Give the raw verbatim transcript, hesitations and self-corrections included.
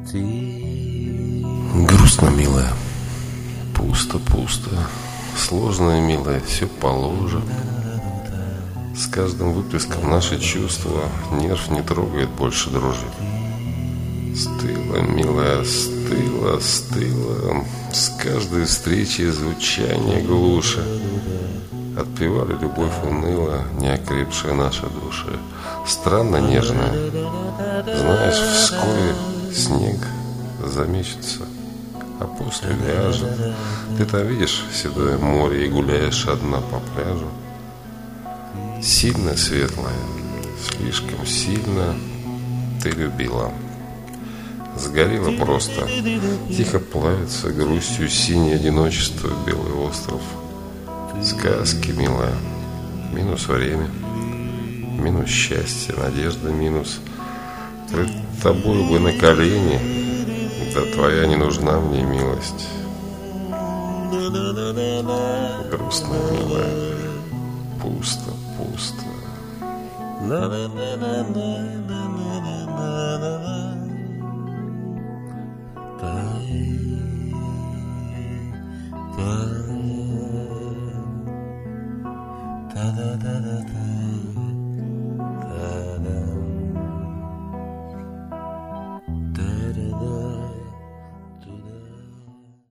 Грустно, милая, пусто, пусто. Сложно, милая, все положено. С каждым выплеском наши чувства нерв не трогает больше дрожи. Стыла, милая, стыла, стыла. С каждой встречи звучание глуше. Отпевали любовь уныло, неокрепшие наши души. Странно нежная. Знаешь, вскоре снег замечется, а после ляжет. Ты там видишь седое море и гуляешь одна по пляжу. Сильно светлая, слишком сильно ты любила. Сгорела просто. Тихо плавится грустью синее одиночество, белый остров. Сказки, милая. Минус время, минус счастье, надежда минус. Пред тобой бы на колени, да твоя не нужна мне милость. Грустно, милая, пусто, пусто. Da da da da da.